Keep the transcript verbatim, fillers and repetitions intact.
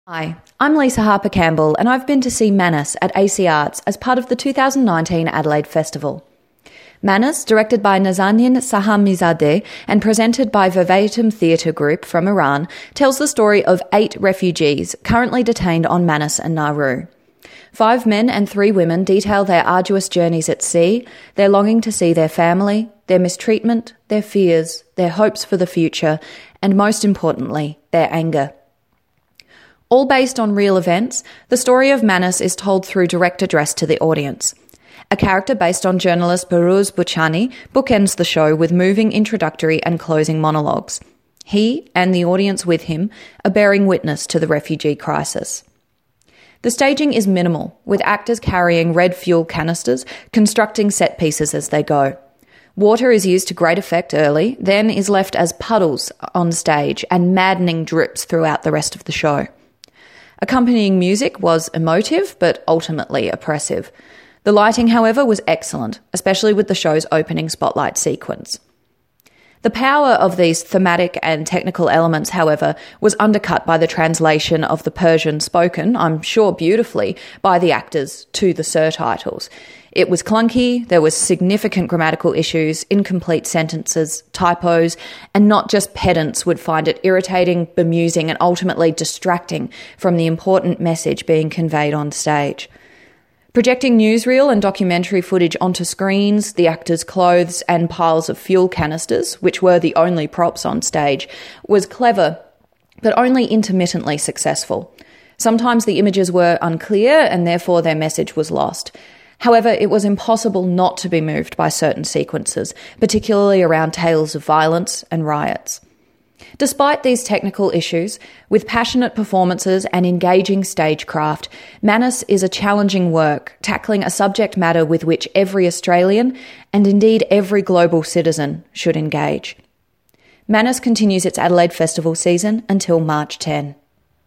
Hi, I'm Lisa Harper-Campbell and I've been to see Manus at A C Arts as part of the two thousand nineteen Adelaide Festival. Manus, directed by Nazanin Sahamizadeh and presented by Verbatim Theatre Group from Iran, tells the story of eight refugees currently detained on Manus and Nauru. Five men and three women detail their arduous journeys at sea, their longing to see their family, their mistreatment, their fears, their hopes for the future, and most importantly, their anger. All based on real events, the story of Manus is told through direct address to the audience. A character based on journalist Behrouz Boochani bookends the show with moving introductory and closing monologues. He, and the audience with him, are bearing witness to the refugee crisis. The staging is minimal, with actors carrying red fuel canisters, constructing set pieces as they go. Water is used to great effect early, then is left as puddles on stage and maddening drips throughout the rest of the show. Accompanying music was emotive, but ultimately oppressive. The lighting, however, was excellent, especially with the show's opening spotlight sequence. The power of these thematic and technical elements, however, was undercut by the translation of the Persian spoken, I'm sure beautifully, by the actors to the surtitles. It was clunky, there was significant grammatical issues, incomplete sentences, typos, and not just pedants would find it irritating, bemusing, and ultimately distracting from the important message being conveyed on stage. Projecting newsreel and documentary footage onto screens, the actors' clothes, and piles of fuel canisters, which were the only props on stage, was clever, but only intermittently successful. Sometimes the images were unclear and therefore their message was lost. However, it was impossible not to be moved by certain sequences, particularly around tales of violence and riots. Despite these technical issues, with passionate performances and engaging stagecraft, Manus is a challenging work, tackling a subject matter with which every Australian, and indeed every global citizen, should engage. Manus continues its Adelaide Festival season until March tenth.